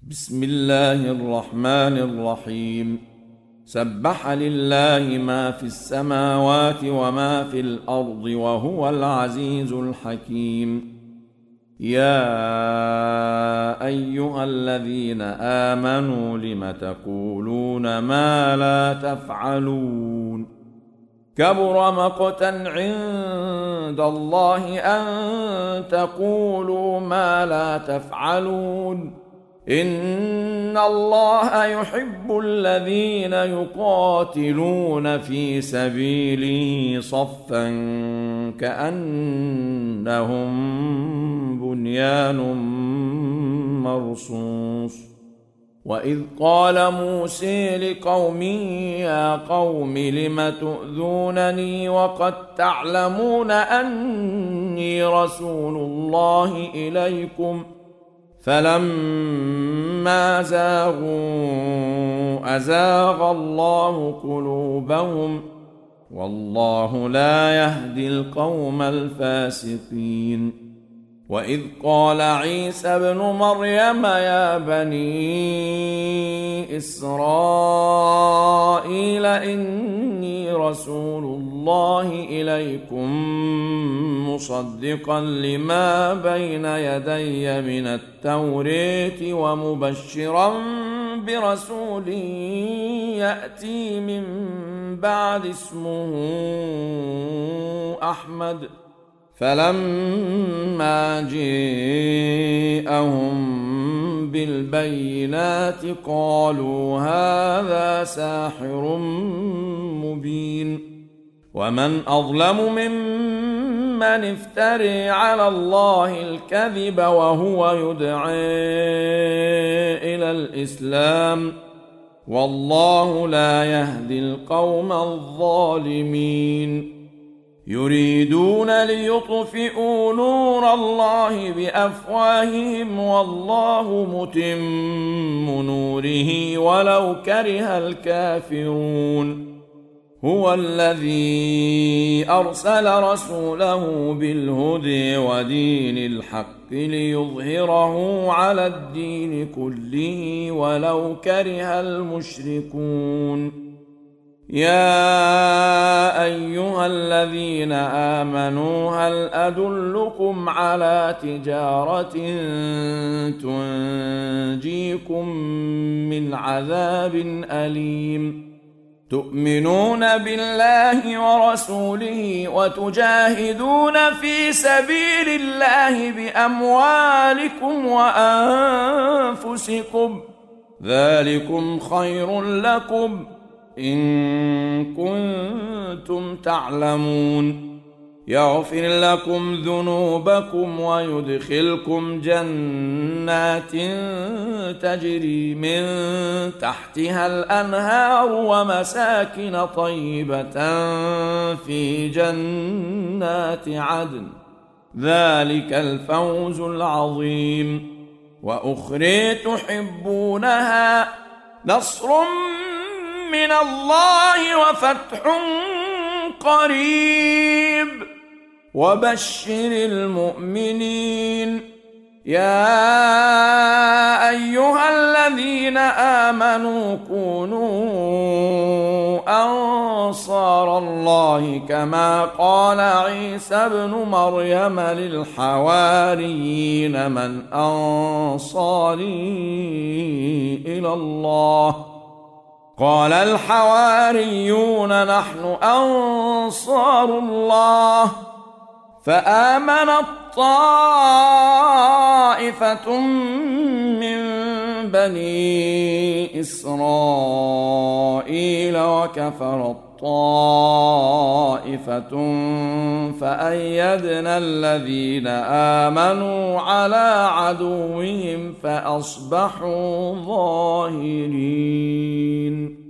بسم الله الرحمن الرحيم. سبح لله ما في السماوات وما في الأرض وهو العزيز الحكيم. يا أيها الذين آمنوا لم تقولون ما لا تفعلون؟ كبر مقتا عند الله أن تقولوا ما لا تفعلون. إن الله يحب الذين يقاتلون في سبيله صفا كأنهم بنيان مرصوص. وإذ قال موسى لقومه يا قوم لم تؤذونني وقد تعلمون أني رسول الله إليكم فلما زاغوا أزاغ الله قلوبهم والله لا يهدي القوم الفاسقين. وإذ قال عيسى ابن مريم يا بني إسرائيل إني رسول الله إليكم مصدقا لما بين يدي من التوراة ومبشرا برسول يأتي من بعد اسمه أحمد. فلما جاءهم بالبينات قالوا هذا ساحر مبين. ومن أظلم ممن افترى على الله الكذب وهو يدعى إلى الإسلام والله لا يهدي القوم الظالمين. يريدون ليطفئوا نور الله بأفواههم والله متم نوره ولو كره الكافرون. هو الذي أرسل رسوله بالهدى ودين الحق ليظهره على الدين كله ولو كره المشركون. يا أيها الذين آمنوا هل أدلكم على تجارة تنجيكم من عذاب أليم؟ تؤمنون بالله ورسوله وتجاهدون في سبيل الله بأموالكم وأنفسكم ذلكم خير لكم إن كنتم تعلمون. يغفر لكم ذنوبكم ويدخلكم جنات تجري من تحتها الأنهار ومساكن طيبة في جنات عدن ذلك الفوز العظيم. وأخرى تحبونها نصر من الله وفتح قريب وبشر المؤمنين. يا أيها الذين آمنوا كونوا أنصار الله كما قال عيسى ابن مريم للحواريين من أنصاري إلى الله؟ قال الحواريون نحن أنصار الله. فآمنت طائفة من بني إسرائيل وكفرت طائفة فأيدنا الذين آمنوا على عدوهم فأصبحوا ظاهرين.